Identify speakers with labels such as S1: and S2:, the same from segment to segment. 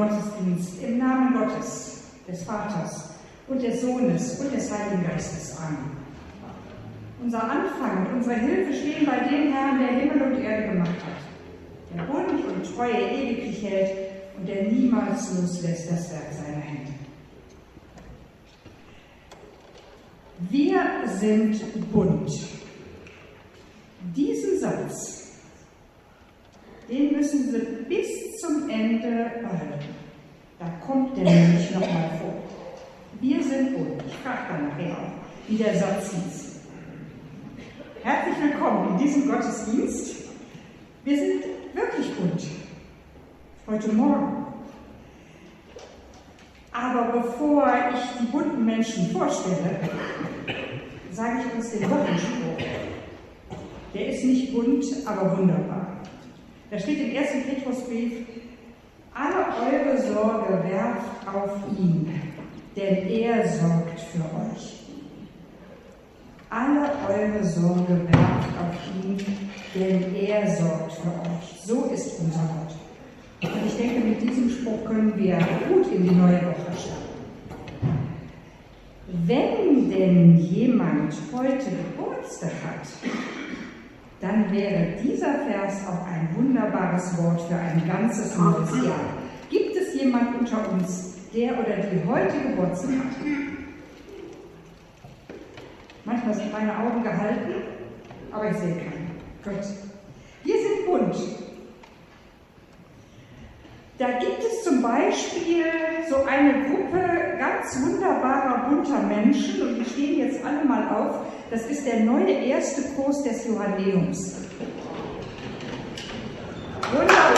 S1: Gottesdienst im Namen Gottes, des Vaters und des Sohnes und des Heiligen Geistes. Amen. Unser Anfang und unsere Hilfe stehen bei dem Herrn, der Himmel und Erde gemacht hat, der Bund und Treue ewiglich hält und der niemals loslässt das Werk seiner Hände. Wir sind bunt. Diesen Satz, den müssen Sie bis zum Ende behalten. Da kommt der nämlich nochmal vor. Wir sind bunt. Ich frage dann nachher auch, wie der Satz hieß. Herzlich willkommen in diesem Gottesdienst. Wir sind wirklich bunt. Heute Morgen. Aber bevor ich die bunten Menschen vorstelle, sage ich uns den Wochenspruch. Der ist nicht bunt, aber wunderbar. Da steht im 1. Petrusbrief: Alle eure Sorge werft auf ihn, denn er sorgt für euch. Alle eure Sorge werft auf ihn, denn er sorgt für euch. So ist unser Gott. Und ich denke, mit diesem Spruch können wir gut in die neue Woche starten. Wenn denn jemand heute Geburtstag hat, dann wäre dieser Vers auch ein wunderbares Wort für ein ganzes neues Jahr. Gibt es jemand unter uns, der oder die heute Geburtstag hat? Manchmal sind meine Augen gehalten, aber ich sehe keinen. Gut. Wir sind bunt. Da gibt es zum Beispiel so eine Gruppe ganz wunderbarer, bunter Menschen, und die stehen jetzt alle mal auf. Das ist der neue erste Kurs des Johanneums. Wunderbar.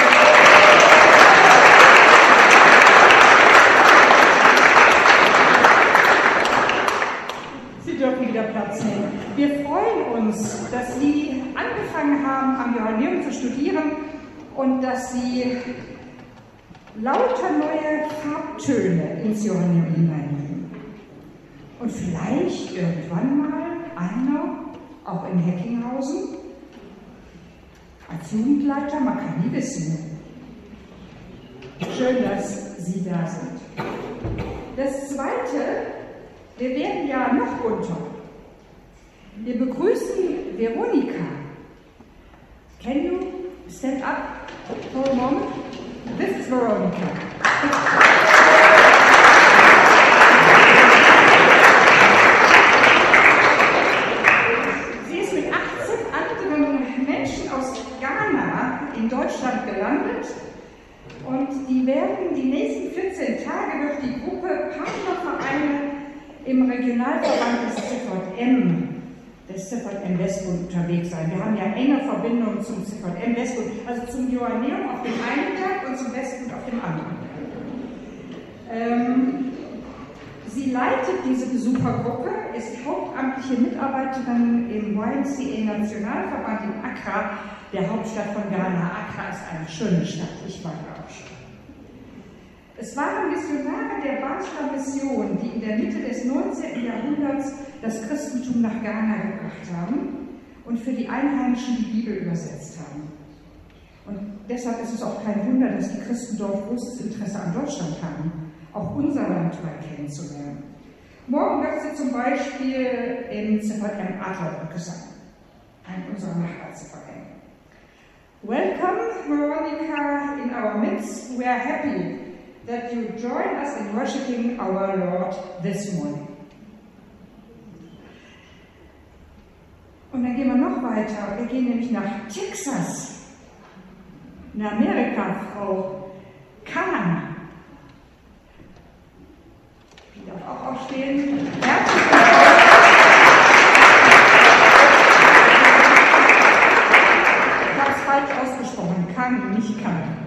S1: Sie dürfen wieder Platz nehmen. Wir freuen uns, dass Sie angefangen haben, am Johanneum zu studieren und dass Sie lauter neue Farbtöne ins Johanneum hineinnehmen. Und vielleicht irgendwann mal einer, auch in Heckinghausen, als Jugendleiter, man kann nie wissen. Schön, dass Sie da sind. Das Zweite, wir werden ja noch bunter. Wir begrüßen Veronika. Can you stand up for a moment? This is Veronika. Sie ist mit 18 anderen Menschen aus Ghana in Deutschland gelandet, und die werden die nächsten 14 Tage durch die Gruppe Partnervereine im Regionalverband des CVM Westbund unterwegs sein. Wir haben ja enge Verbindungen zum CVM Westbund, also zum Johanneum auf dem einen Tag und zum Westbund auf dem anderen. Sie leitet diese Besuchergruppe, ist hauptamtliche Mitarbeiterin im YMCA Nationalverband in Accra, der Hauptstadt von Ghana. Accra ist eine schöne Stadt, ich war da auch schon. Es waren Missionare der Basler Mission, die in der Mitte des 19. Jahrhunderts das Christentum nach Ghana gebracht haben und für die Einheimischen die Bibel übersetzt haben. Und deshalb ist es auch kein Wunder, dass die Christen dort großes Interesse an Deutschland haben, auch unser Land mal kennenzulernen. Morgen wird sie zum Beispiel im CVM Adlerbrücke sein, ein unserer Nachbar-CVM. Welcome, Veronica, in our midst. We are happy that you join us in worshiping our Lord this morning. Und dann gehen wir noch weiter. Wir gehen nämlich nach Texas, in Amerika, Frau Kahn. Die darf auch aufstehen. Herzlich willkommen. Ich habe es falsch ausgesprochen. Kahn, nicht Kahn.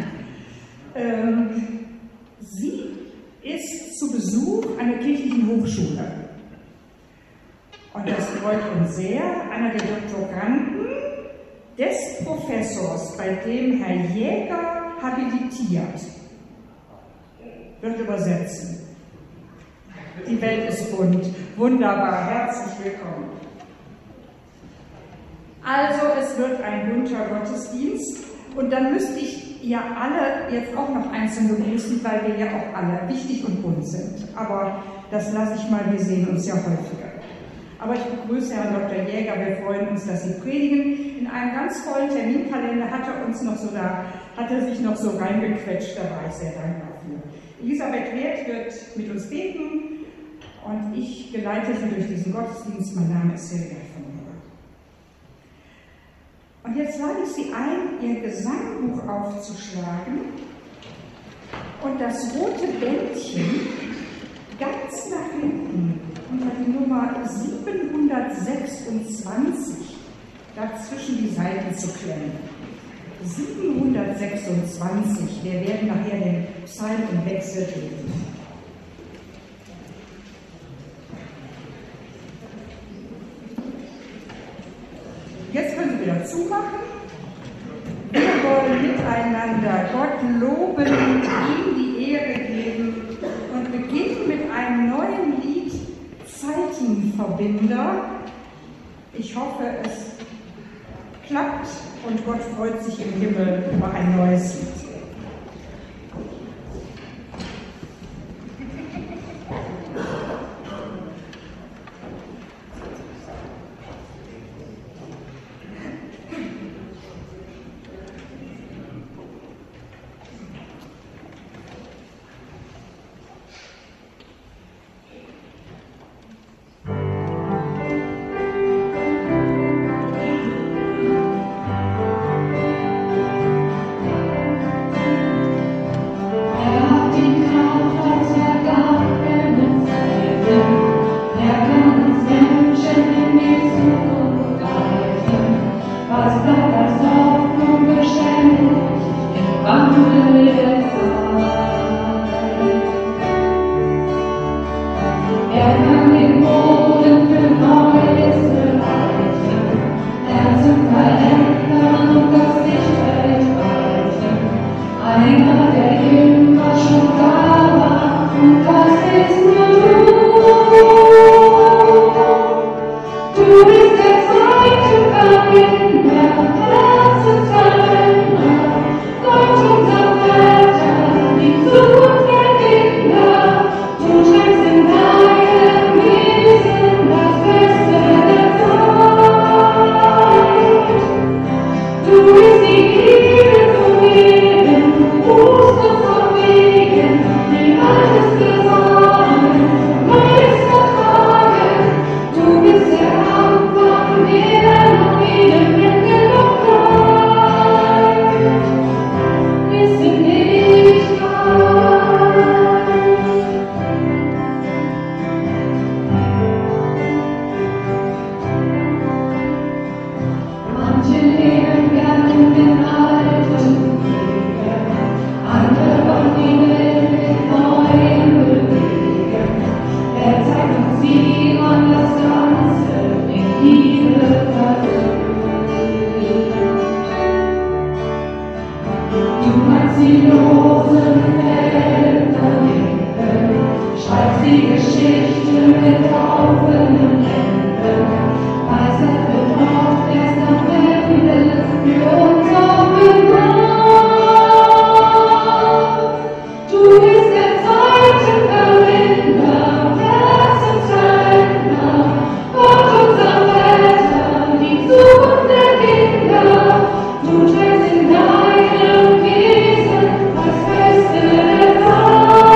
S1: Sie ist zu Besuch an der kirchlichen Hochschule. Und das freut uns sehr. Einer der Doktoranden des Professors, bei dem Herr Jäger habilitiert, wird übersetzen. Die Welt ist bunt. Wunderbar. Herzlich willkommen. Also, es wird ein bunter Gottesdienst. Und dann müsste ich ja alle jetzt auch noch einzeln begrüßen, weil wir ja auch alle wichtig und bunt sind. Aber das lasse ich mal, wir sehen uns ja häufiger. Aber ich begrüße Herrn Dr. Jäger, wir freuen uns, dass Sie predigen. In einem ganz vollen Terminkalender hat er sich noch so reingequetscht, da war ich sehr dankbar für. Elisabeth Wert wird mit uns beten und ich geleite Sie durch diesen Gottesdienst. Mein Name ist Silvia von Müller. Und jetzt lade ich Sie ein, Ihr Gesangbuch aufzuschlagen und das rote Bändchen ganz nach hinten unter die Nummer 726 dazwischen die Seiten zu klemmen. 726, wir werden nachher den Psalm im Wechsel lesen. Jetzt können Sie wieder zumachen. Wir wollen miteinander Gott loben, ihm die Ehre geben und beginnen mit einem neuen Lied, Zeitenverbinder. Ich hoffe, es klappt und Gott freut sich im Himmel über ein neues Lied.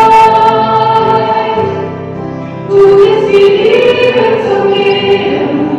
S2: Du bist die Liebe zu mir.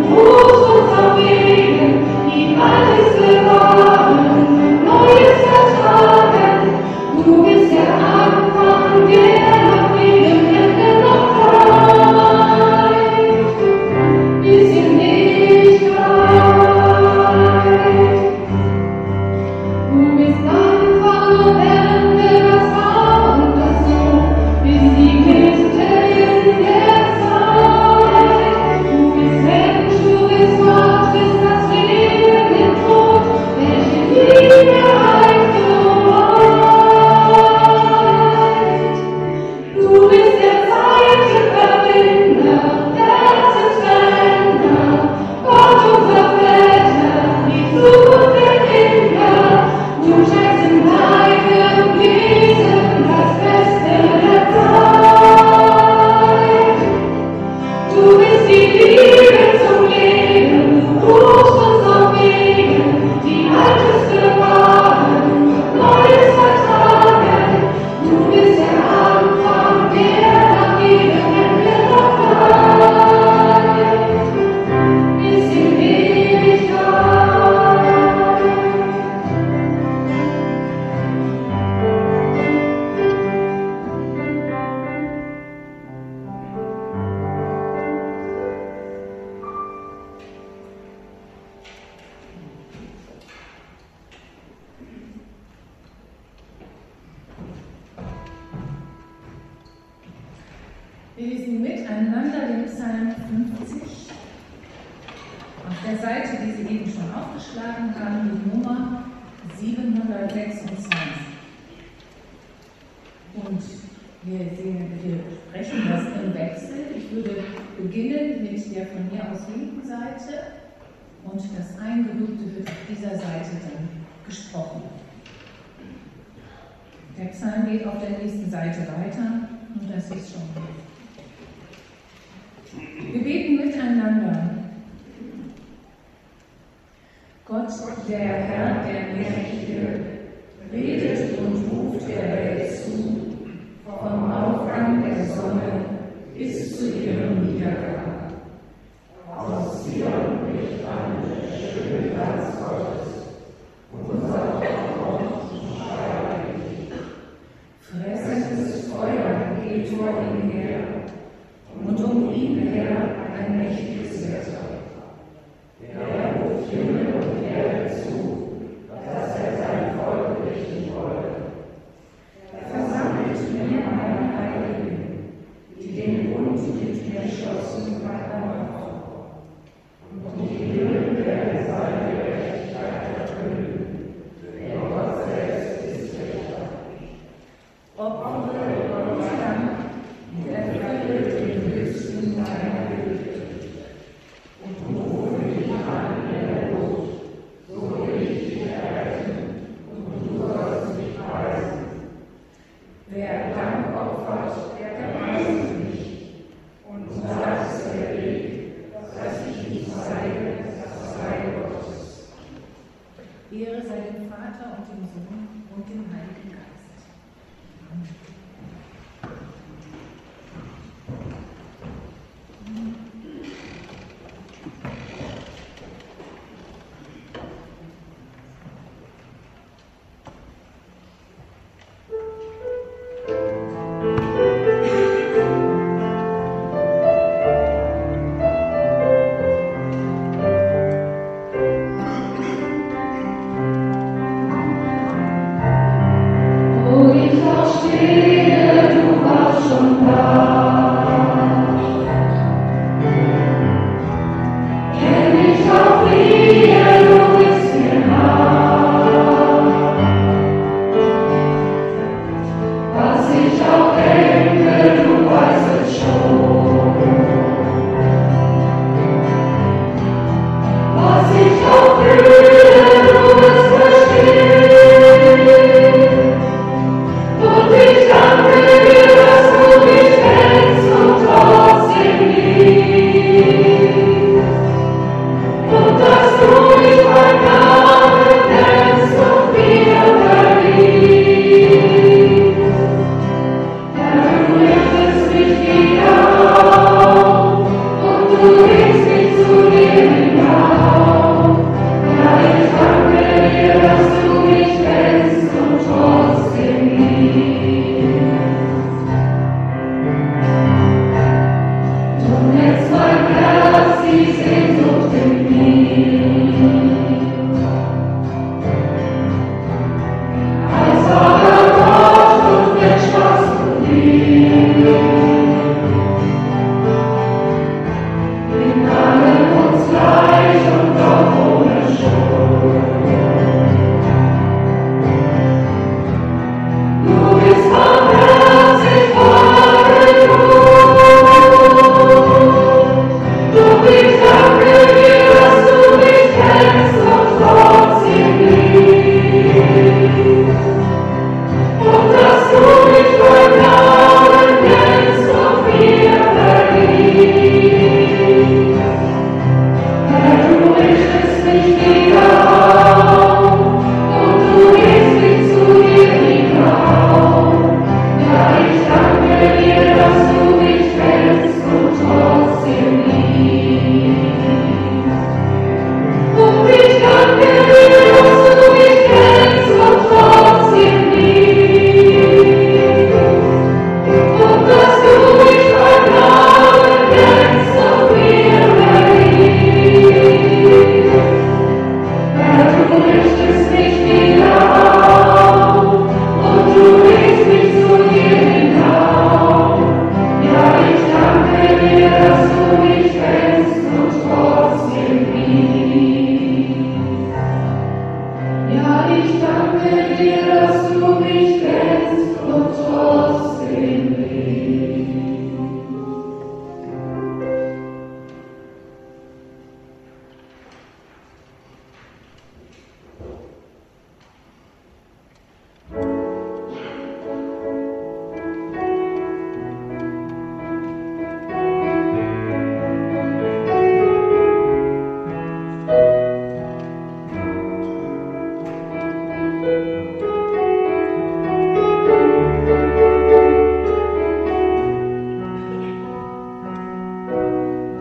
S2: miteinander den Psalm 50 auf der Seite, die Sie eben schon aufgeschlagen haben, die Nummer 726. Und wir sprechen das im Wechsel. Ich würde beginnen mit der von mir aus linken Seite und das Eingerückte wird auf dieser Seite dann gesprochen. Der Psalm geht auf der nächsten Seite weiter und das ist schon gut. Wir beten miteinander. Gott, der Herr, der Mächtige, redet und ruft der Welt zu, vom Aufgang der Sonne bis zu ihrem Niedergang. Aus Zion bricht an der schöne Glanz Gottes, unser Gott schreibt. Fressendes Feuer geht vor ihm her, und um ihn her ein mächtiges Wetter. Er ruft Himmel und Erde zu, dass er sein Volk richten wolle. Versammelt mir meine Heiligen, die den Bund mit mir schlossen bei einer Frau. Und die Höhen werden seine Gerechtigkeit erfüllen, denn Gott selbst ist Richter. Opfere Gott Dank und erfülle den Höchsten deiner Güte. Und rufe dich an in der Not, so will ich dich erretten, und du sollst mich preisen. Wer Dank opfert, der preist mich, und das erlebt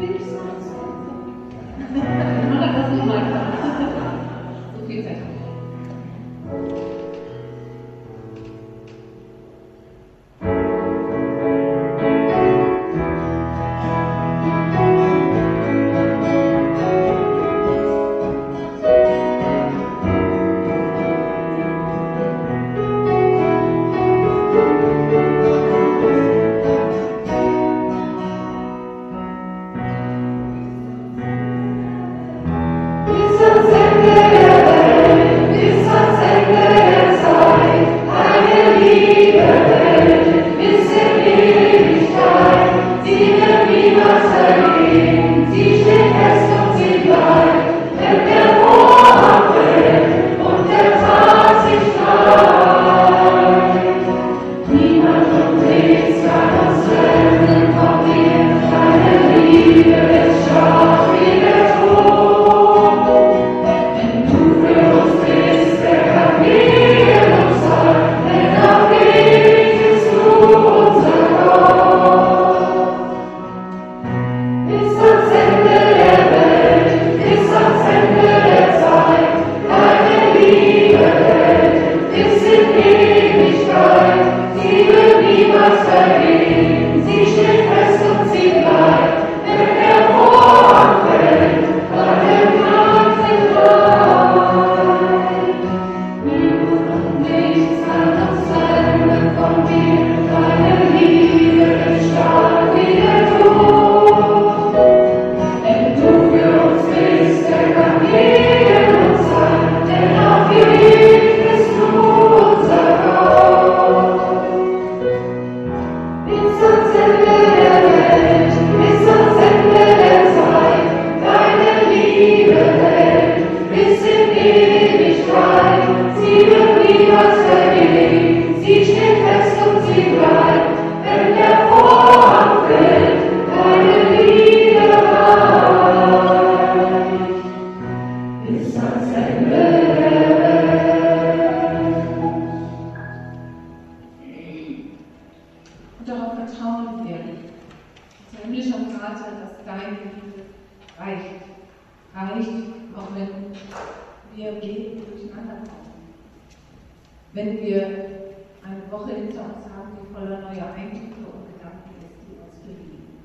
S2: So viel Zeit. Wenn wir eine Woche hinter uns haben, die voller neuer Eindrücke und Gedanken ist, die uns bewegen.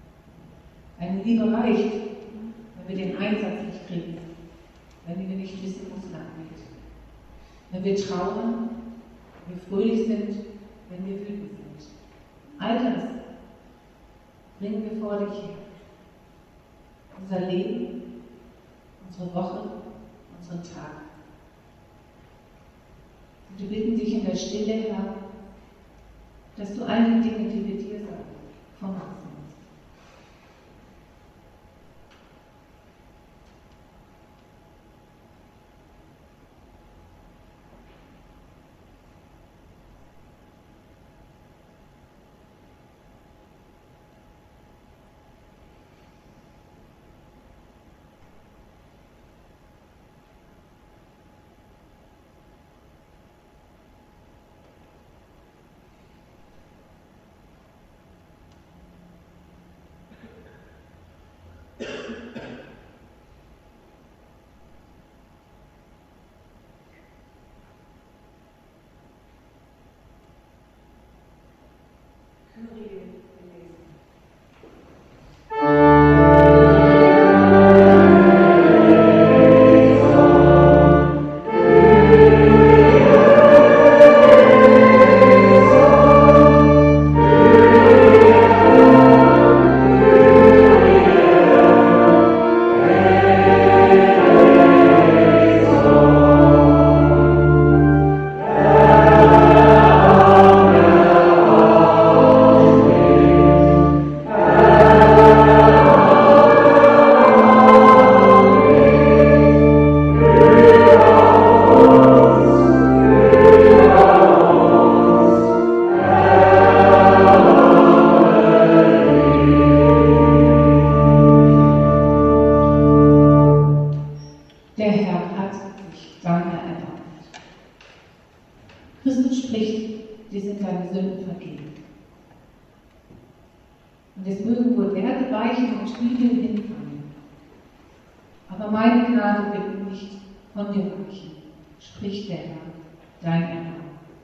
S2: Eine Liebe reicht, wenn wir den Einsatz nicht kriegen, wenn wir nicht wissen, wo es lang geht. Wenn wir trauern, wenn wir fröhlich sind, wenn wir wütend sind. All das bringen wir vor dich her. Unser Leben, unsere Woche, unseren Tag. Wir bitten dich in der Stille, Herr, dass du all die Dinge, die wir dir sagen, von uns nimmst. werde weichen und Spiegel hinfallen. Aber meine Gnade wird nicht von dir weichen, spricht der Herr, dein Erbarmen.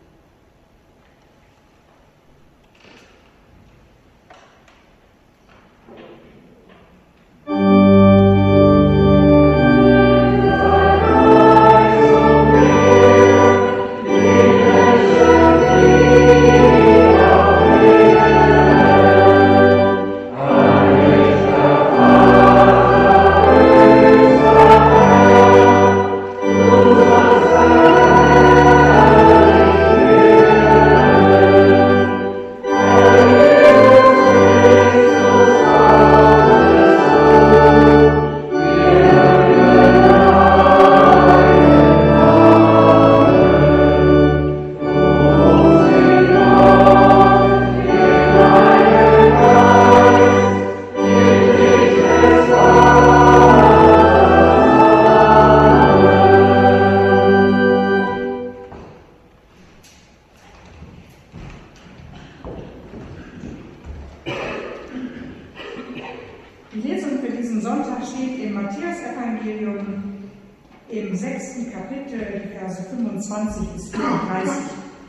S1: Die Lesung für diesen Sonntag steht im Matthäusevangelium im 6. Kapitel, die Verse 25 bis 34.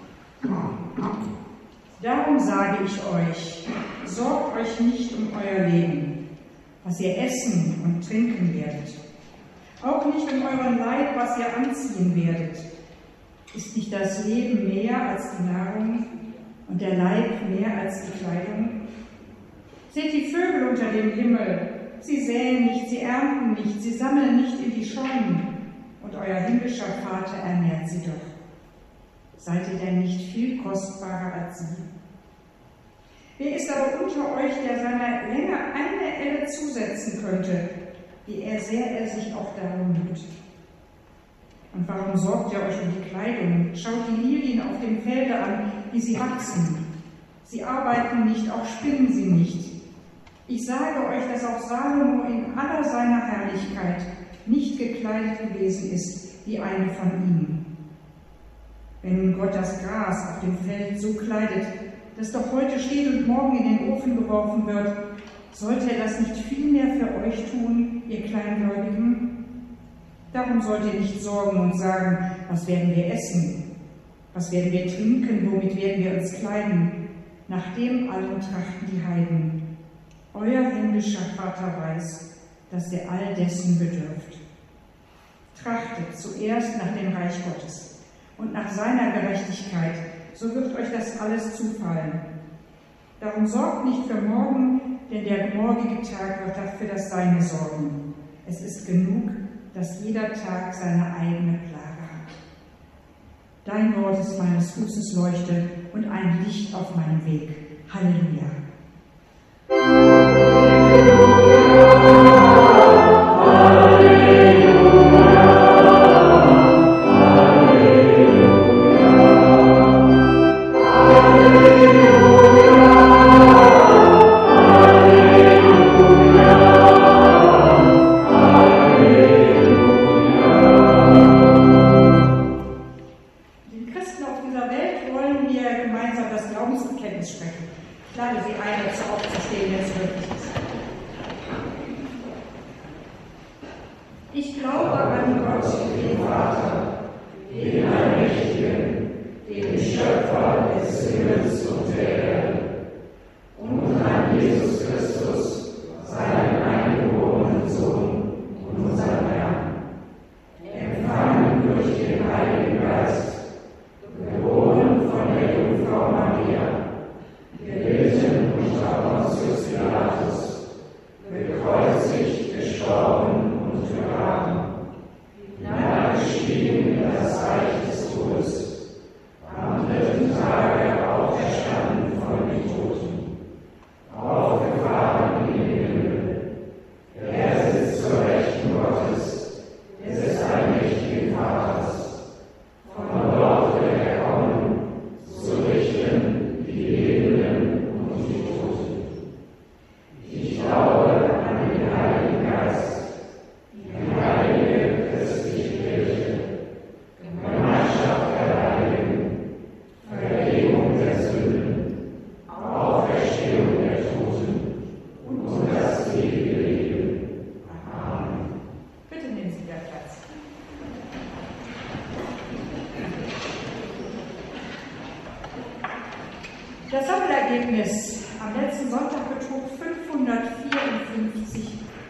S1: Darum sage ich euch, sorgt euch nicht um euer Leben, was ihr essen und trinken werdet. Auch nicht um euren Leib, was ihr anziehen werdet. Ist nicht das Leben mehr als die Nahrung und der Leib mehr als die Kleidung? Seht die Vögel unter dem Himmel, sie säen nicht, sie ernten nicht, sie sammeln nicht in die Scheunen, und euer himmlischer Vater ernährt sie doch. Seid ihr denn nicht viel kostbarer als sie? Wer ist aber unter euch, der seiner Länge eine Elle zusetzen könnte, wie sehr er sich auch darum müht? Und warum sorgt ihr euch um die Kleidung? Schaut die Lilien auf dem Felde an, wie sie wachsen. Sie arbeiten nicht, auch spinnen sie nicht. Ich sage euch, dass auch Salomo in aller seiner Herrlichkeit nicht gekleidet gewesen ist wie eine von ihnen. Wenn nun Gott das Gras auf dem Feld so kleidet, das doch heute steht und morgen in den Ofen geworfen wird, sollte er das nicht viel mehr für euch tun, ihr Kleingläubigen? Darum sollt ihr nicht sorgen und sagen, was werden wir essen? Was werden wir trinken? Womit werden wir uns kleiden? Nach dem allem trachten die Heiden. Euer himmlischer Vater weiß, dass ihr all dessen bedürft. Trachtet zuerst nach dem Reich Gottes und nach seiner Gerechtigkeit, so wird euch das alles zufallen. Darum sorgt nicht für morgen, denn der morgige Tag wird für das Seine sorgen. Es ist genug, dass jeder Tag seine eigene Plage hat. Dein Wort ist meines Fußes Leuchte und ein Licht auf meinem Weg. Halleluja. Klar, wir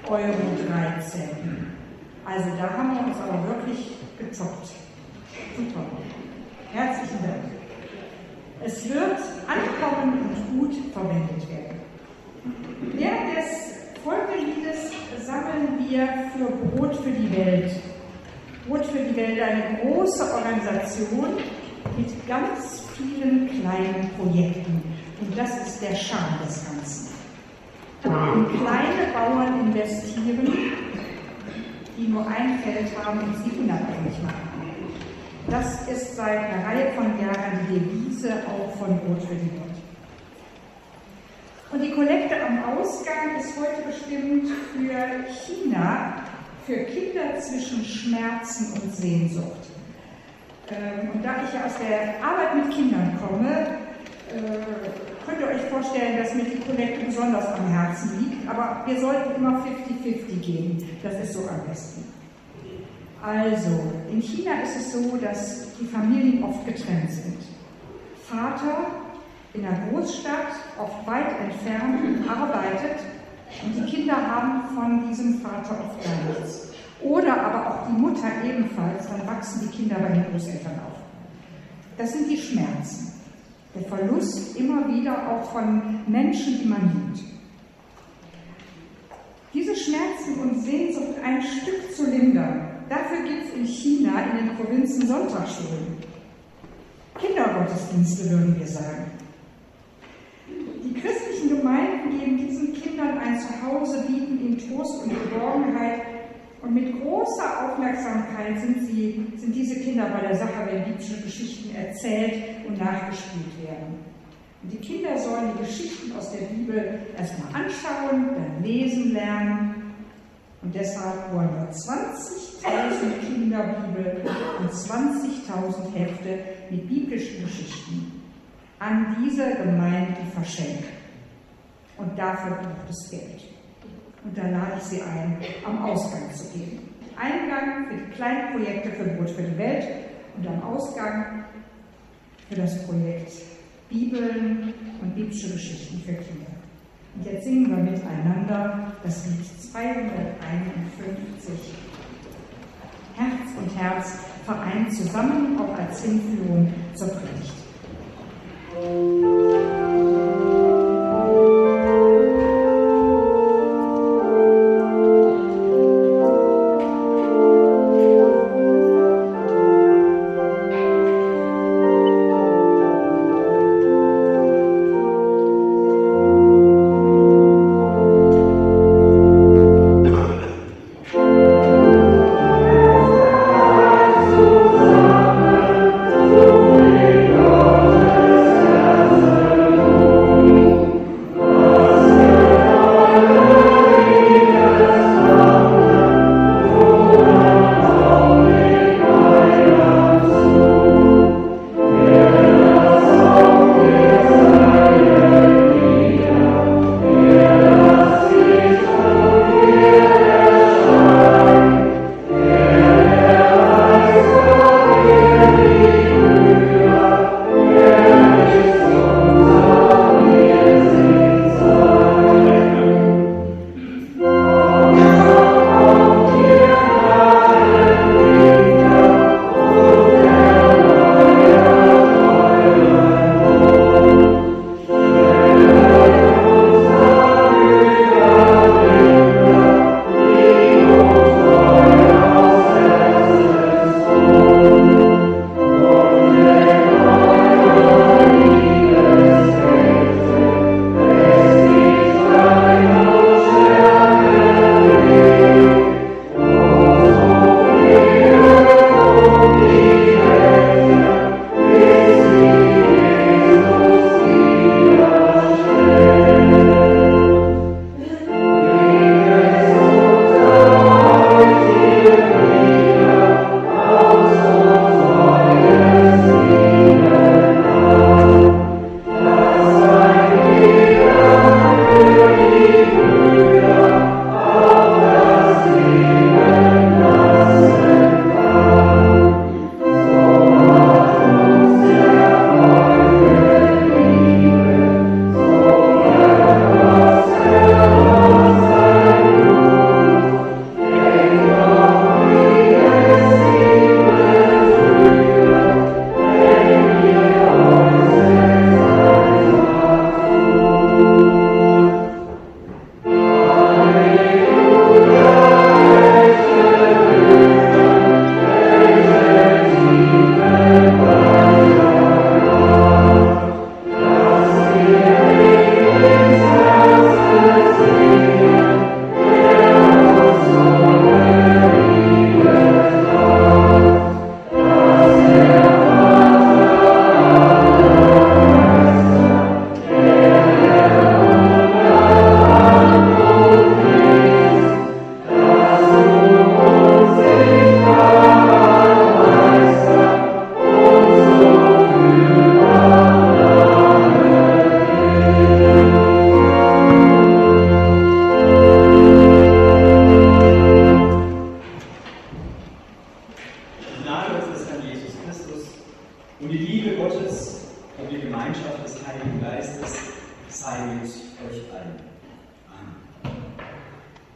S1: Euro 13. Also da haben wir uns aber wirklich gezockt. Super. Herzlichen Dank. Es wird ankommen und gut verwendet werden. Während des Folgeliedes sammeln wir für Brot für die Welt. Brot für die Welt, eine große Organisation mit ganz vielen kleinen Projekten. Und das ist der Charme des Ganzen. Kleine Bauern investieren, die nur ein Feld haben und sie unabhängig machen. Das ist seit einer Reihe von Jahren die Devise auch von Brot für die Welt. Und die Kollekte am Ausgang ist heute bestimmt für China, für Kinder zwischen Schmerzen und Sehnsucht. Und da ich ja aus der Arbeit mit Kindern komme, könnt ihr euch vorstellen, dass mir die Kollekte besonders am Herzen liegt, aber wir sollten immer 50-50 geben, das ist so am besten. Also, in China ist es so, dass die Familien oft getrennt sind. Vater in einer Großstadt, oft weit entfernt, arbeitet und die Kinder haben von diesem Vater oft gar nichts. Oder aber auch die Mutter ebenfalls, dann wachsen die Kinder bei den Großeltern auf. Das sind die Schmerzen. Der Verlust immer wieder auch von Menschen, die man liebt. Diese Schmerzen und Sehnsucht ein Stück zu lindern, dafür gibt es in China in den Provinzen Sonntagsschulen. Kindergottesdienste, würden wir sagen. Die christlichen Gemeinden geben diesen Kindern ein Zuhause, bieten ihnen Trost und Geborgenheit. Und mit großer Aufmerksamkeit sind diese Kinder bei der Sache, wenn biblische Geschichten erzählt und nachgespielt werden. Und die Kinder sollen die Geschichten aus der Bibel erstmal anschauen, dann lesen lernen. Und deshalb wollen wir 20.000 Kinderbibel und 20.000 Hefte mit biblischen Geschichten an diese Gemeinden verschenken. Und dafür braucht es Geld. Und da lade ich Sie ein, am Ausgang zu gehen. Eingang für die kleinen Projekte für Brot für die Welt und am Ausgang für das Projekt Bibeln und biblische Geschichten für Kinder. Und jetzt singen wir miteinander das Lied 251. Herz und Herz vereint zusammen, auch als Hinführung zur Predigt.
S2: Oh,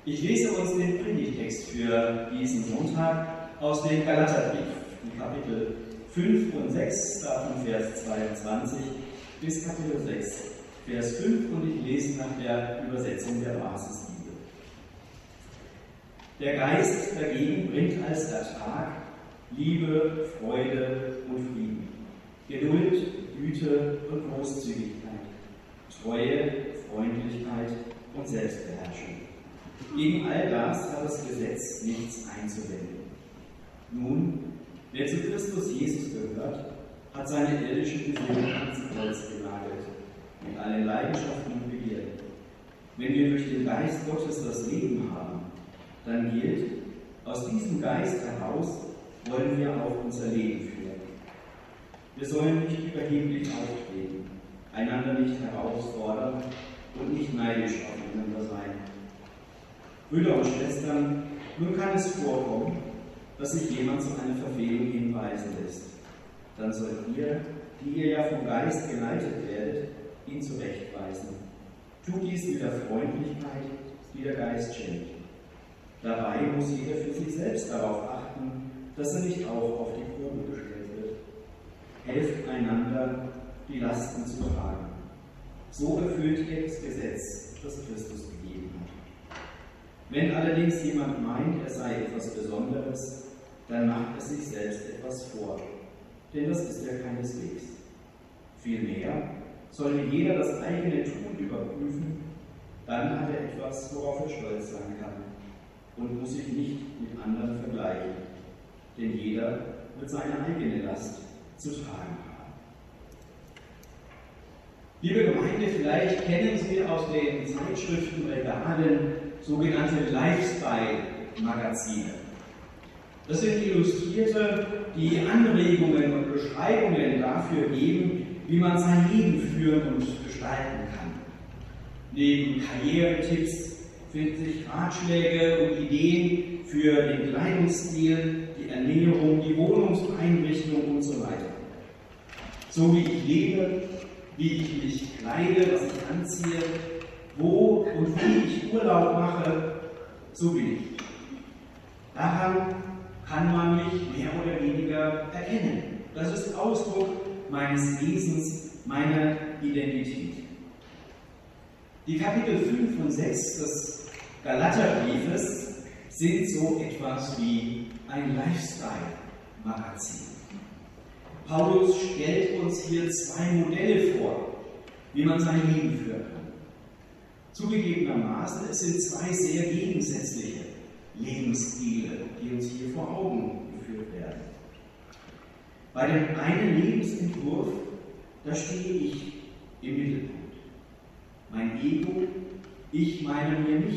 S3: Ich lese uns den Predigtext für diesen Sonntag aus dem Galaterbrief, die Kapitel 5 und 6, davon Vers 22 bis Kapitel 6, Vers 5, und ich lese nach der Übersetzung der Basisbibel. Der Geist dagegen bringt als Ertrag Liebe, Freude und Frieden, Geduld, Güte und Großzügigkeit, Treue, Freundlichkeit und Selbstbeherrschung. Gegen all das hat das Gesetz nichts einzuwenden. Nun, wer zu Christus Jesus gehört, hat seine irdischen Gesinnungen ans Kreuz genagelt, mit allen Leidenschaften und Begierden. Wenn wir durch den Geist Gottes das Leben haben, dann gilt, aus diesem Geist heraus wollen wir auch unser Leben führen. Wir sollen nicht überheblich auftreten, einander nicht herausfordern und nicht neidisch aufeinander sein. Brüder und Schwestern, nun kann es vorkommen, dass sich jemand zu einer Verfehlung hinweisen lässt. Dann sollt ihr, die ihr ja vom Geist geleitet werdet, ihn zurechtweisen. Tut dies mit der Freundlichkeit, die der Geist schenkt. Dabei muss jeder für sich selbst darauf achten, dass er nicht auch auf die Probe gestellt wird. Helft einander, die Lasten zu tragen. So erfüllt ihr das Gesetz, das Christus gegeben hat. Wenn allerdings jemand meint, er sei etwas Besonderes, dann macht er sich selbst etwas vor, denn das ist er keineswegs. Vielmehr soll jeder das eigene Tun überprüfen, dann hat er etwas, worauf er stolz sein kann und muss sich nicht mit anderen vergleichen, denn jeder wird seine eigene Last zu tragen haben. Liebe Gemeinde, vielleicht kennen Sie aus den Zeitschriftenregalen sogenannte Lifestyle-Magazine. Das sind Illustrierte, die Anregungen und Beschreibungen dafür geben, wie man sein Leben führen und gestalten kann. Neben Karrieretipps finden sich Ratschläge und Ideen für den Kleidungsstil, die Ernährung, die Wohnungseinrichtung und so weiter. So wie ich lebe, wie ich mich kleide, was ich anziehe, wo und wie ich Urlaub mache, so bin ich. Daran kann man mich mehr oder weniger erkennen. Das ist Ausdruck meines Wesens, meiner Identität. Die Kapitel 5 und 6 des Galaterbriefes sind so etwas wie ein Lifestyle-Magazin. Paulus stellt uns hier zwei Modelle vor, wie man sein Leben führen kann. Zugegebenermaßen, es sind zwei sehr gegensätzliche Lebensstile, die uns hier vor Augen geführt werden. Bei dem einen Lebensentwurf, da stehe ich im Mittelpunkt. Mein Ego, ich meine mir mich.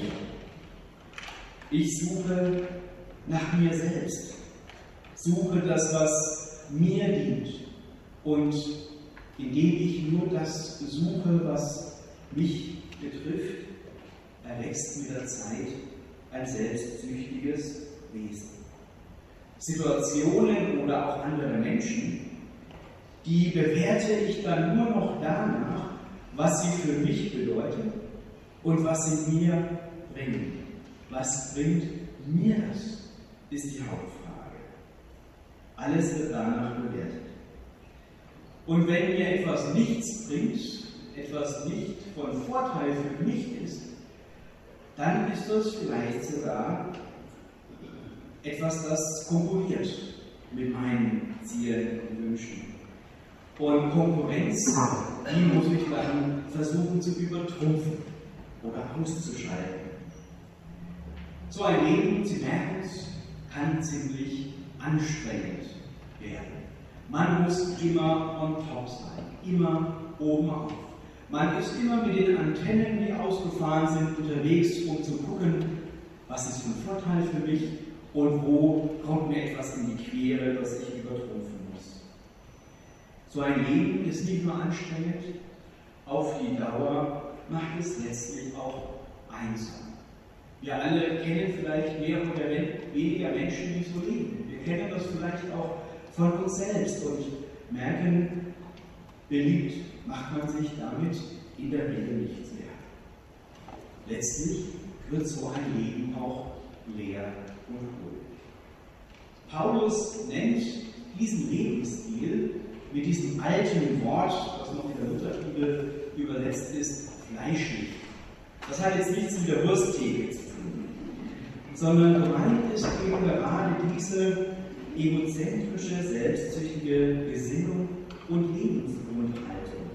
S3: Ich suche nach mir selbst, suche das, was mir dient, und indem ich nur das suche, was mich betrifft, erwächst mit der Zeit ein selbstsüchtiges Wesen. Situationen oder auch andere Menschen, die bewerte ich dann nur noch danach, was sie für mich bedeuten und was sie mir bringen. Was bringt mir das, ist die Hauptfrage. Alles wird danach bewertet. Und wenn mir etwas nichts bringt, etwas nicht von Vorteil für mich ist, dann ist das vielleicht sogar etwas, das konkurriert mit meinen Zielen und Wünschen. Und Konkurrenz, die muss ich dann versuchen zu übertrumpfen oder auszuschalten. So ein Leben, Sie merken es, kann ziemlich anstrengend werden. Man muss immer on top sein, immer oben auf. Man ist immer mit den Antennen, die ausgefahren sind, unterwegs, um zu gucken, was ist von Vorteil für mich und wo kommt mir etwas in die Quere, das ich übertrumpfen muss. So ein Leben ist nicht nur anstrengend, auf die Dauer macht es letztlich auch einsam. Wir alle kennen vielleicht mehr oder weniger Menschen, die so leben. Wir kennen das vielleicht auch von uns selbst und merken, beliebt macht man sich damit in der Regel nicht sehr. Letztlich wird so ein Leben auch leer und ruhig. Paulus nennt diesen Lebensstil mit diesem alten Wort, was noch in der Lutherbibel übersetzt ist, fleischlich. Das hat jetzt nichts mit der Wursttheke zu tun, sondern gemeint ist eben gerade diese egozentrische, selbstsüchtige Gesinnung und Lebensgrundhaltung.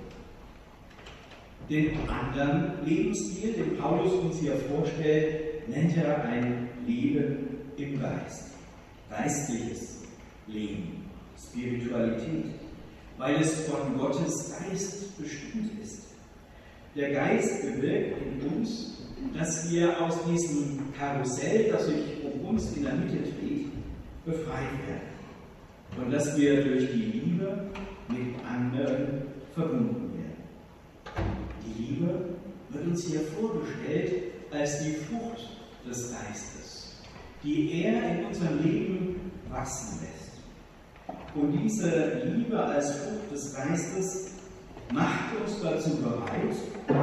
S3: Den anderen Lebensstil, den Paulus uns hier vorstellt, nennt er ein Leben im Geist. Geistliches Leben, Spiritualität, weil es von Gottes Geist bestimmt ist. Der Geist bewirkt in uns, dass wir aus diesem Karussell, das sich um uns in der Mitte dreht, befreit werden und dass wir durch die Liebe mit anderen verbunden werden. Die Liebe wird uns hier vorgestellt als die Frucht des Geistes, die er in unserem Leben wachsen lässt. Und diese Liebe als Frucht des Geistes macht uns dazu bereit,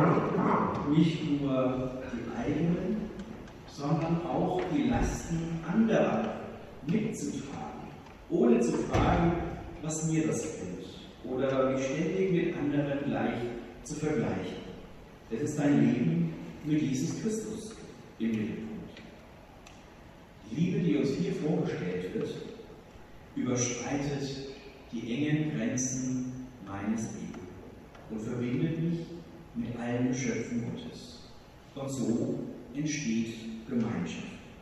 S3: nicht nur die eigenen, sondern auch die Lasten anderer mitzutragen, ohne zu fragen, was mir das bringt, oder mich ständig mit anderen gleich zu vergleichen. Es ist ein Leben mit Jesus Christus im Mittelpunkt. Die Liebe, die uns hier vorgestellt wird, überschreitet die engen Grenzen meines Lebens und verbindet mich mit allen Geschöpfen Gottes. Und so entsteht Gemeinschaft.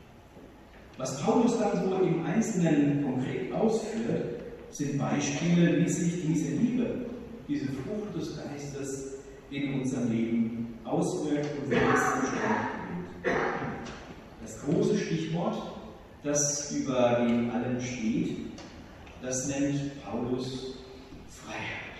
S3: Was Paulus dann so im Einzelnen konkret ausführt, sind Beispiele, wie sich diese Liebe, diese Frucht des Geistes in unserem Leben auswirkt und wie es zustande kommt. Das große Stichwort, das über dem allen steht, das nennt Paulus Freiheit.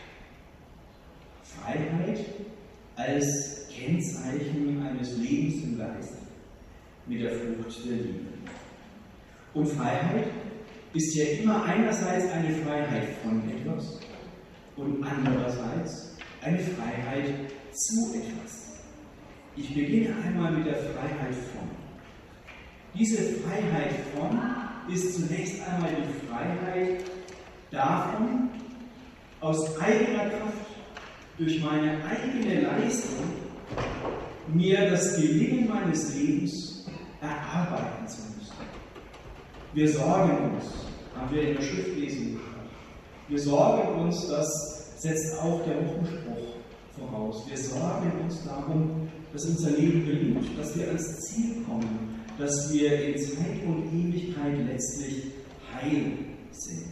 S3: Freiheit als Kennzeichen eines Lebens im Geist mit der Frucht der Liebe. Und Freiheit ist ja immer einerseits eine Freiheit von etwas und andererseits eine Freiheit zu etwas. Ich beginne einmal mit der Freiheit von. Diese Freiheit von ist zunächst einmal die Freiheit davon, aus eigener Kraft, durch meine eigene Leistung, mir das Gelingen meines Lebens erarbeiten zu müssen. Wir sorgen uns, haben wir in der Schriftlesung gehört, wir sorgen uns, das setzt auch der Wochenspruch voraus, wir sorgen uns darum, dass unser Leben gelingt, dass wir ans Ziel kommen, dass wir in Zeit und Ewigkeit letztlich heil sind.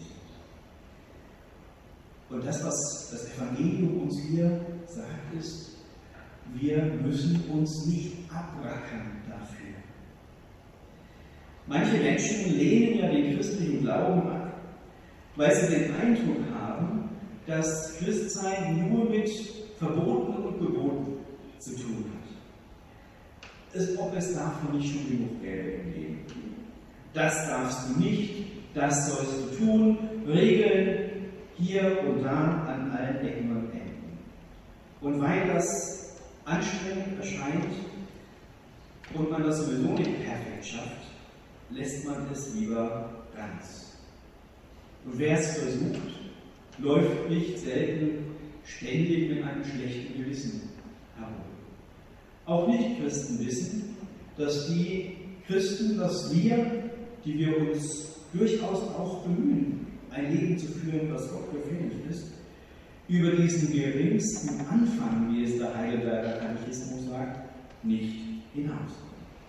S3: Und das, was das Evangelium uns hier sagt, ist, wir müssen uns nicht abrackern dafür. Manche Menschen lehnen ja den christlichen Glauben ab, weil sie den Eindruck haben, dass Christsein nur mit Verboten und Geboten zu tun hat. Als ob es davon nicht schon genug gäbe im Leben. Das darfst du nicht, das sollst du tun, Regeln hier und da an allen Ecken und Enden. Und weil das anstrengend erscheint und man das sowieso nicht perfekt schafft, lässt man es lieber ganz. Und wer es versucht, läuft nicht selten ständig mit einem schlechten Gewissen herum. Auch Nicht-Christen wissen, dass die Christen, dass wir, die wir uns durchaus auch bemühen, ein Leben zu führen, was Gott gefällig ist, über diesen geringsten Anfang, wie es der Heidelberger Katechismus sagt, nicht hinauskommen.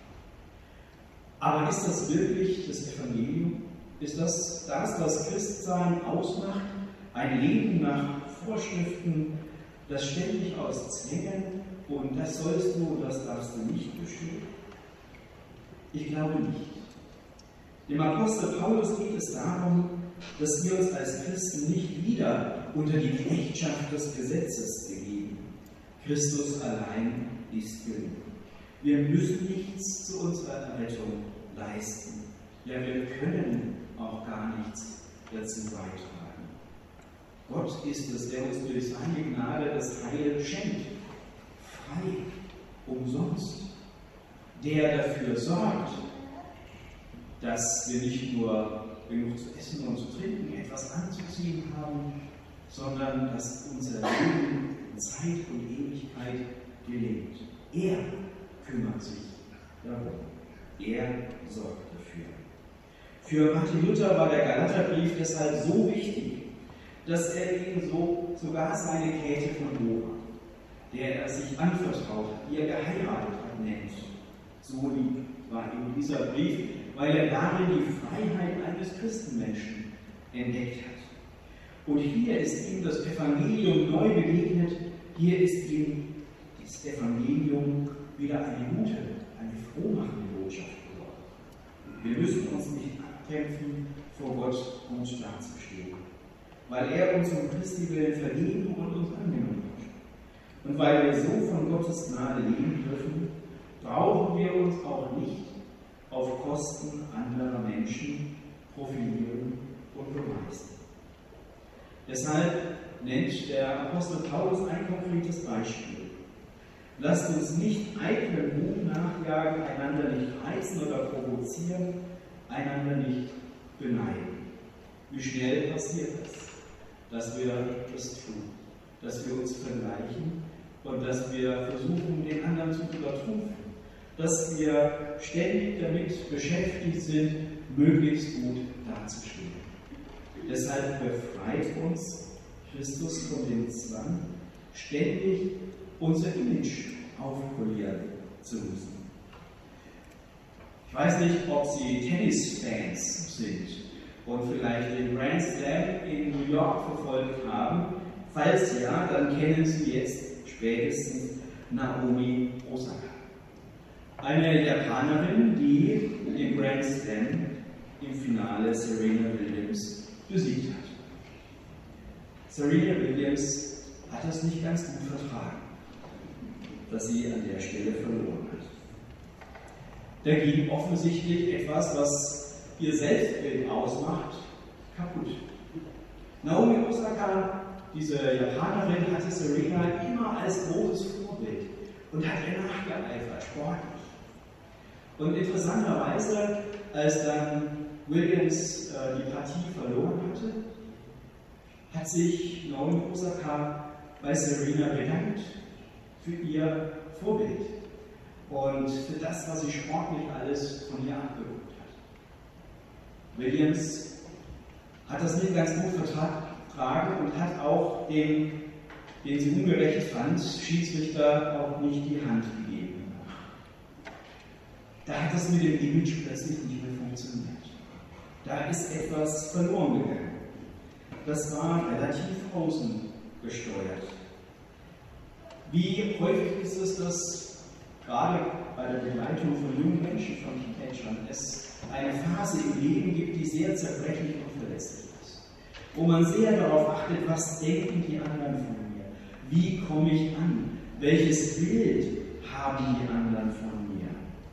S3: Aber ist das wirklich das Evangelium? Ist das, was Christsein ausmacht, ein Leben nach Vorschriften, das ständig aus Zwängen und das sollst du und das darfst du nicht besteht? Ich glaube nicht. Dem Apostel Paulus geht es darum, dass wir uns als Christen nicht wieder unter die Knechtschaft des Gesetzes begeben. Christus allein ist genug. Wir müssen nichts zu unserer Errettung leisten. Ja, wir können auch gar nichts dazu beitragen. Gott ist es, der uns durch seine Gnade das Heil schenkt. Frei, umsonst. der dafür sorgt, dass wir nicht nur genug zu essen und zu trinken, etwas anzuziehen haben, sondern dass unser Leben in Zeit und Ewigkeit gelingt. Er kümmert sich darum. Er sorgt dafür. Für Martin Luther war der Galaterbrief deshalb so wichtig, dass er ihm sogar seine Käthe von Nora, der er sich anvertraut hat, die er geheiratet hat, nennt. So lieb war ihm dieser Brief, weil er darin die Freiheit eines Christenmenschen entdeckt hat. Und hier ist ihm das Evangelium neu begegnet, hier ist ihm das Evangelium wieder eine gute, eine frohmachende Botschaft geworden. Wir müssen uns nicht abkämpfen, vor Gott gut dazustehen, weil er uns um Christi willen vergeben und uns angenommen hat. Und weil wir so von Gottes Gnade leben dürfen, brauchen wir uns auch nicht auf Kosten anderer Menschen profilieren und beweisen. Deshalb nennt der Apostel Paulus ein konkretes Beispiel. Lasst uns nicht eitlen Ruhm nachjagen, einander nicht reizen oder provozieren, einander nicht beneiden. Wie schnell passiert es, dass wir das tun, dass wir uns vergleichen und dass wir versuchen, den anderen zu übertrumpfen, dass wir ständig damit beschäftigt sind, möglichst gut dazustehen. Deshalb befreit uns Christus von dem Zwang, ständig unser Image aufpolieren zu müssen. Ich weiß nicht, ob Sie Tennisfans sind und vielleicht den Grand Slam in New York verfolgt haben. Falls ja, dann kennen Sie jetzt spätestens Naomi Osaka. Eine Japanerin, die den Grand Slam im Finale Serena Williams besiegt hat. Serena Williams hat das nicht ganz gut vertragen, dass sie an der Stelle verloren hat. Da ging offensichtlich etwas, was ihr Selbstbild ausmacht, kaputt. Naomi Osaka, diese Japanerin, hatte Serena immer als großes Vorbild und hat ihr nachgeeifert, sportlich. Und interessanterweise, als dann Williams die Partie verloren hatte, hat sich Naomi Osaka bei Serena bedankt für ihr Vorbild und für das, was sie sportlich alles von ihr abgeguckt hat. Williams hat das nicht ganz gut vertragen und hat auch dem, den sie ungerecht fand, Schiedsrichter auch nicht die Hand gegeben. Da hat es mit dem Image plötzlich nicht mehr funktioniert. Da ist etwas verloren gegangen. Das war relativ außen gesteuert. Wie häufig ist es, dass gerade bei der Begleitung von jungen Menschen, von Teenagern, es eine Phase im Leben gibt, die sehr zerbrechlich und verletzlich ist. Wo man sehr darauf achtet, was denken die anderen von mir? Wie komme ich an? Welches Bild haben die anderen von mir?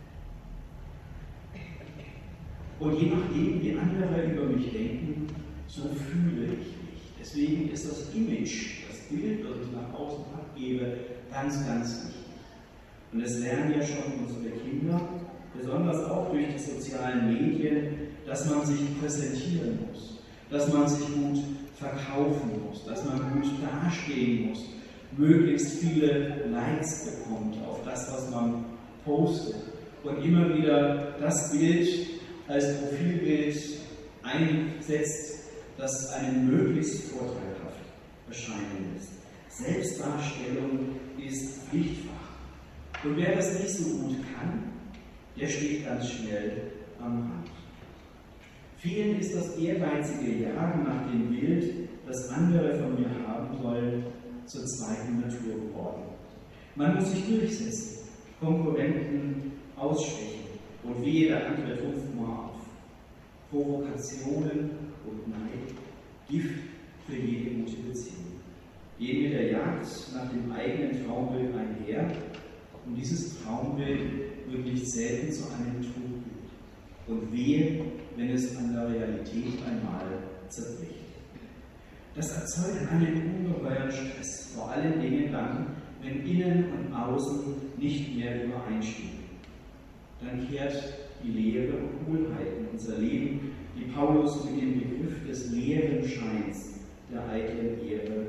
S3: Und je nachdem, wie andere über mich denken, so fühle ich mich. Deswegen ist das Image, das Bild, das ich nach außen abgebe, ganz, ganz wichtig. Und es lernen ja schon unsere Kinder, besonders auch durch die sozialen Medien, dass man sich präsentieren muss, dass man sich gut verkaufen muss, dass man gut dastehen muss, möglichst viele Likes bekommt auf das, was man postet und immer wieder das Bild als Profilbild einsetzt, das einen möglichst vorteilhaft erscheinen lässt. Selbstdarstellung ist Pflichtfach. Und wer das nicht so gut kann, der steht ganz schnell am Rand. Vielen ist das ehrgeizige Jagen nach dem Bild, das andere von mir haben sollen, zur zweiten Natur geworden. Man muss sich durchsetzen, Konkurrenten ausstechen und wehe, der andere trumpft mal auf. Provokationen und Neid, Gift für jede gute Beziehung. Gehen mit der Jagd nach dem eigenen Traumbild einher und dieses Traumbild wird nicht selten zu einem Trugbild. Und wehe, wenn es an der Realität einmal zerbricht. Das erzeugt einen ungeheuren Stress, vor allen Dingen dann, wenn Innen und Außen nicht mehr übereinstimmen. dann kehrt die Leere und Hohlheit in unser Leben, die Paulus mit dem Begriff des leeren Scheins, der eitlen Ehre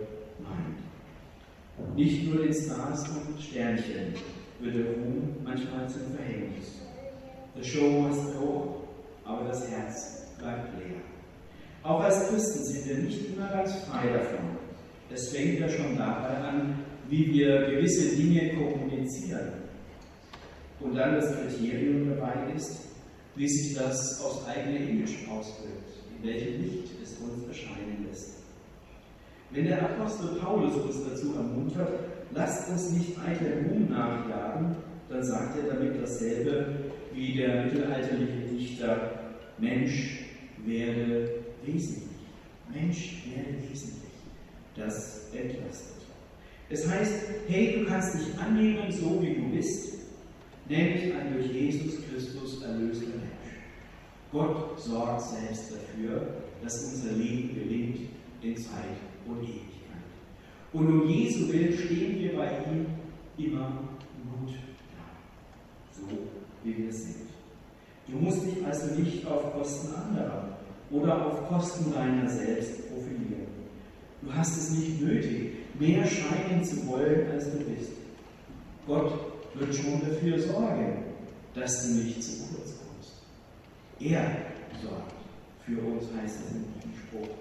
S3: meint. Nicht nur den Stars und Sternchen wird der Ruhm manchmal zum Verhängnis. The show must go, aber das Herz bleibt leer. Auch als Christen sind wir nicht immer ganz frei davon. Es fängt ja schon dabei an, wie wir gewisse Dinge kommunizieren. Und dann das Kriterium dabei ist, wie sich das aufs eigene Image auswirkt, in welchem Licht es uns erscheinen lässt. Wenn der Apostel Paulus uns dazu ermuntert, lasst uns nicht eitel Ruhm nachjagen, dann sagt er damit dasselbe wie der mittelalterliche Dichter: Mensch, werde wesentlich. Mensch, werde wesentlich. Das entlastet. Es heißt, hey, du kannst dich annehmen, so wie du bist, nämlich ein durch Jesus Christus erlöster Mensch. Gott sorgt selbst dafür, dass unser Leben gelingt in Zeit und Ewigkeit. Und um Jesu Willen stehen wir bei ihm immer gut da, so wie wir sind. Du musst dich also nicht auf Kosten anderer oder auf Kosten deiner selbst profilieren. Du hast es nicht nötig, mehr scheinen zu wollen, als du bist. Gott wird schon dafür sorgen, dass du nicht zu kurz kommst. Er sorgt für uns, heißt es in diesem Spruch.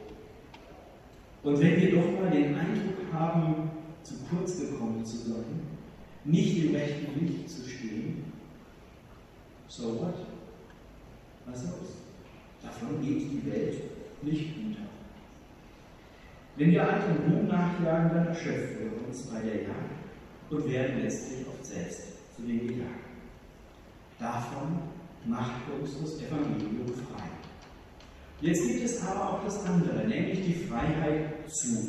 S3: Und wenn wir doch mal den Eindruck haben, zu kurz gekommen zu sein, nicht im rechten Licht zu stehen, so what? Was soll's? Davon geht die Welt nicht unter. Wenn wir alten Ruhm nachjagen, dann erschöpfen wir uns bei der Jagd und werden letztlich oft selbst zu den Gejagten. Davon macht uns das Evangelium frei. Jetzt gibt es aber auch das andere, nämlich die Freiheit zu.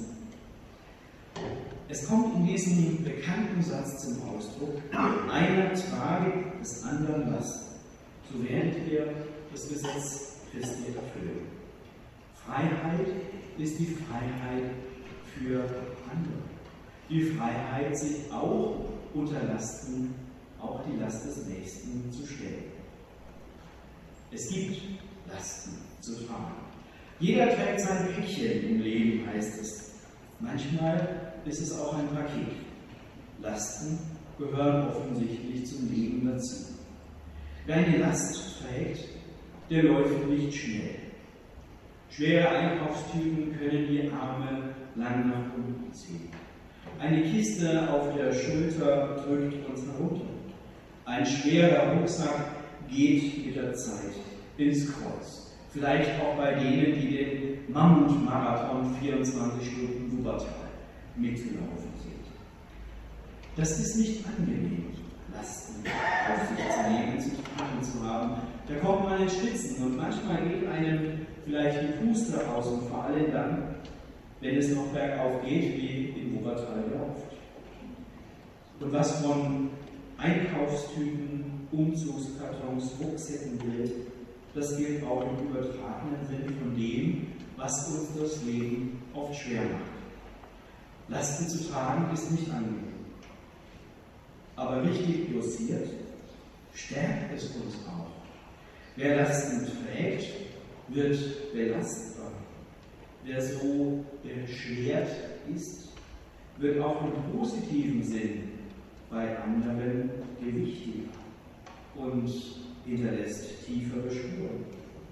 S3: Es kommt in diesem bekannten Satz zum Ausdruck: einer trage des anderen Last, so werdet ihr das Gesetz Christi erfüllen. Freiheit ist die Freiheit für andere. Die Freiheit, sich auch unter Lasten, auch die Last des Nächsten zu stellen. Es gibt Lasten zu tragen. Jeder trägt sein Päckchen im Leben, heißt es. Manchmal ist es auch ein Paket. Lasten gehören offensichtlich zum Leben dazu. Wer eine Last trägt, der läuft nicht schnell. Schwere Einkaufstüten können die Arme lang nach unten ziehen. Eine Kiste auf der Schulter drückt uns herunter. Ein schwerer Rucksack geht mit der Zeit ins Kreuz. Vielleicht auch bei denen, die den Mammutmarathon 24 Stunden Wuppertal mitgelaufen sind. Das ist nicht angenehm, Lasten auf sich zu nehmen, zu tragen zu haben. Da kommt man ins Schwitzen und manchmal geht einem vielleicht die Puste aus und vor allem dann, wenn es noch bergauf geht, wie in Wuppertal oft. Und was von Einkaufstüten, Umzugskartons, Rucksäcken gilt, das gilt auch im übertragenen Sinn von dem, was uns das Leben oft schwer macht. Lasten zu tragen ist nicht angenehm. Aber richtig dosiert stärkt es uns auch. Wer Lasten trägt, wird belastbar. Wer so beschwert ist, wird auch im positiven Sinn bei anderen gewichtiger und hinterlässt tiefere Spuren.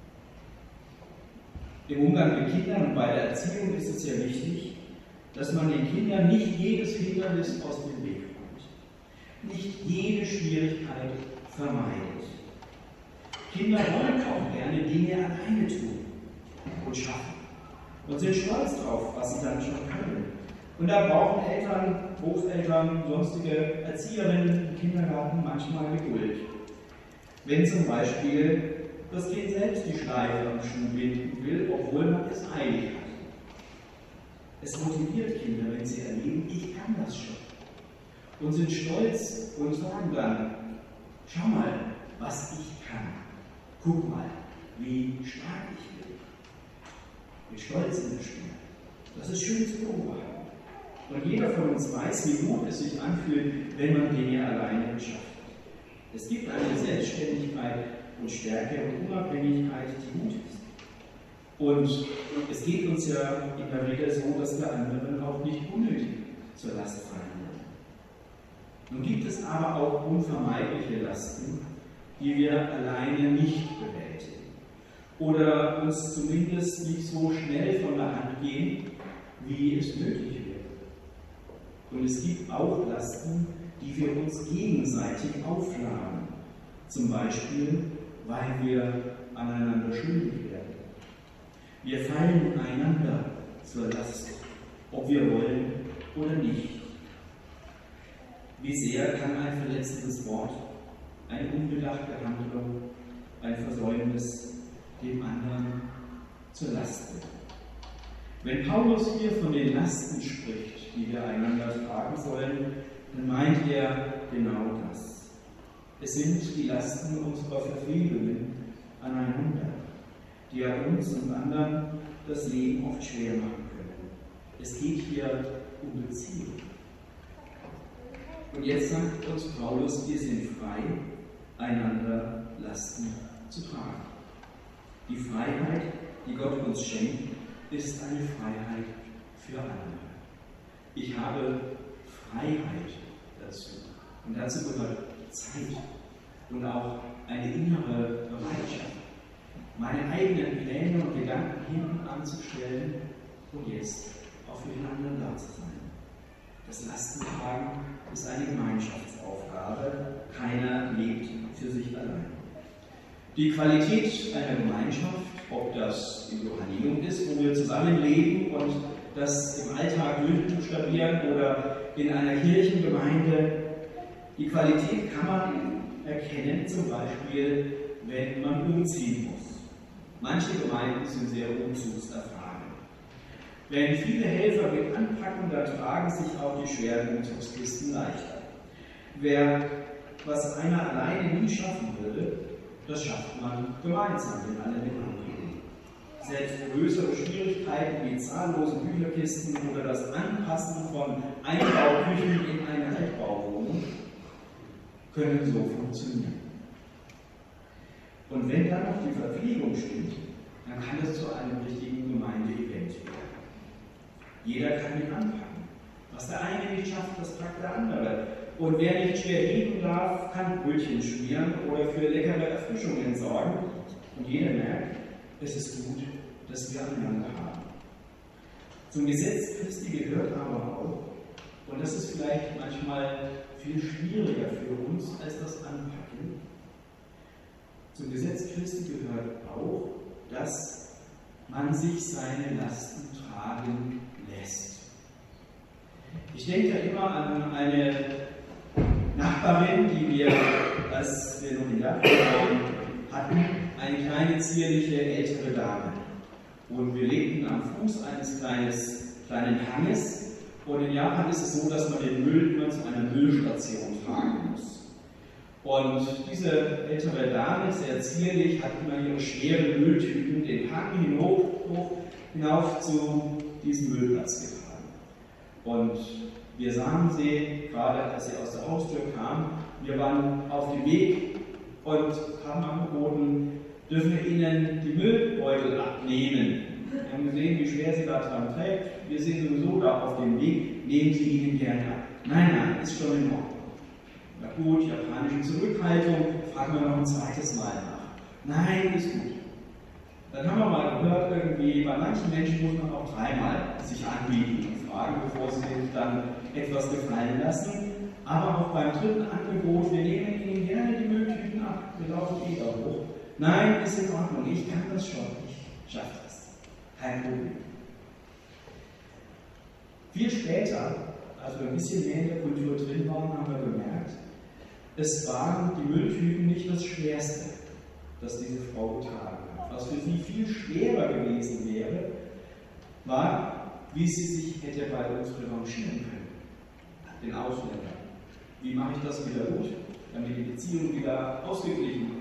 S3: Im Umgang mit Kindern und bei der Erziehung ist es sehr wichtig, dass man den Kindern nicht jedes Hindernis aus dem Weg räumt, nicht jede Schwierigkeit vermeidet. Kinder wollen auch gerne Dinge alleine tun und schaffen und sind stolz drauf, was sie dann schon können. Und da brauchen Eltern, Großeltern, sonstige Erzieherinnen im Kindergarten manchmal Geduld. Wenn zum Beispiel das Kind selbst die Schleife am Schuh binden will, obwohl man es eilig hat. Es motiviert Kinder, wenn sie erleben, ich kann das schon. Und sind stolz und sagen dann, schau mal, was ich kann. Guck mal, wie stark ich bin. Mit Stolz in der Stimme. Das ist schön zu beobachten. Und jeder von uns weiß, wie gut es sich anfühlt, wenn man Dinge alleine schafft. Es gibt eine Selbstständigkeit und Stärke und Unabhängigkeit, die gut ist. Und es geht uns ja immer wieder so, dass wir anderen auch nicht unnötig zur Last fallen. Nun gibt es aber auch unvermeidliche Lasten, die wir alleine nicht bewältigen oder uns zumindest nicht so schnell von der Hand gehen, wie es nötig wäre. Und es gibt auch Lasten, die wir uns gegenseitig aufladen, zum Beispiel, weil wir aneinander schuldig werden. Wir fallen einander zur Last, ob wir wollen oder nicht. Wie sehr kann ein verletzendes Wort, eine unbedachte Handlung, ein Versäumnis dem anderen zur Last werden? Wenn Paulus hier von den Lasten spricht, die wir einander tragen sollen, dann meint er genau das. Es sind die Lasten unserer Verfehlungen aneinander, die uns und anderen das Leben oft schwer machen können. Es geht hier um Beziehung. Und jetzt sagt uns Paulus, wir sind frei, einander Lasten zu tragen. Die Freiheit, die Gott uns schenkt, ist eine Freiheit für andere. Ich habe Freiheit dazu. Und dazu gehört Zeit und auch eine innere Bereitschaft, meine eigenen Pläne und Gedanken hinten anzustellen und jetzt auch für den anderen da zu sein. Das Lastentragen ist eine Gemeinschaftsaufgabe. Keiner lebt für sich allein. Die Qualität einer Gemeinschaft, ob das in Johannæum ist, wo wir zusammenleben und das im Alltag durchbuchstabieren oder in einer Kirchengemeinde, die Qualität kann man erkennen, zum Beispiel, wenn man umziehen muss. Manche Gemeinden sind sehr umzugserfahren. Wenn viele Helfer mit anpacken, dann tragen sich auch die schweren Umzugskisten leichter. Wer was einer alleine nie schaffen würde, das schafft man gemeinsam, wenn alle mit anpacken. Selbst größere Schwierigkeiten wie zahllose Bücherkisten oder das Anpassen von Einbauküchen in eine Altbauwohnung können so funktionieren. Und wenn dann noch die Verpflegung stimmt, dann kann es zu einem richtigen Gemeindeevent werden. Jeder kann mit anpacken. Was der eine nicht schafft, das packt der andere. Und wer nicht schwer heben darf, kann Brötchen schmieren oder für leckere Erfrischungen sorgen. Und jeder merkt, es ist gut, dass wir einander haben. Zum Gesetz Christi gehört aber auch, und das ist vielleicht manchmal viel schwieriger für uns als das Anpacken, zum Gesetz Christi gehört auch, dass man sich seine Lasten tragen lässt. Ich denke ja immer an eine Nachbarin, die wir, als wir noch in Japan hatten, eine kleine, zierliche, ältere Dame. Und wir lebten am Fuß eines kleinen Hanges. Und in Japan ist es so, dass man den Müll immer zu einer Müllstation tragen muss. Und diese ältere Dame, sehr zierlich, hat immer ihre schweren Mülltüten den Hang hinauf zu diesem Müllplatz getragen. Und wir sahen sie, gerade als sie aus der Haustür kam, wir waren auf dem Weg und haben angeboten, dürfen wir Ihnen die Müllbeutel abnehmen. Wir haben gesehen, wie schwer sie da dran trägt. Wir sind sowieso da auf dem Weg, nehmen Sie ihn gerne ab. Nein, ist schon in Ordnung. Na gut, japanische Zurückhaltung, fragen wir noch ein zweites Mal nach. Nein, ist gut. Dann haben wir mal gehört, irgendwie, bei manchen Menschen muss man auch dreimal sich anbieten und fragen, bevor sie sich dann etwas gefallen lassen. Aber auch beim dritten Angebot, wir nehmen Ihnen gerne die Mülltüten ab, wir laufen da hoch. Nein, ist in Ordnung, ich kann das schon, ich schaffe das. Kein Problem. Viel später, als wir ein bisschen mehr in der Kultur drin waren, haben wir gemerkt, es waren die Mülltüten nicht das Schwerste, das diese Frau getragen hat. Was für sie viel schwerer gewesen wäre, war, wie sie sich hätte bei uns revanchieren können, den Ausländern. Wie mache ich das wieder gut, damit die Beziehung wieder ausgeglichen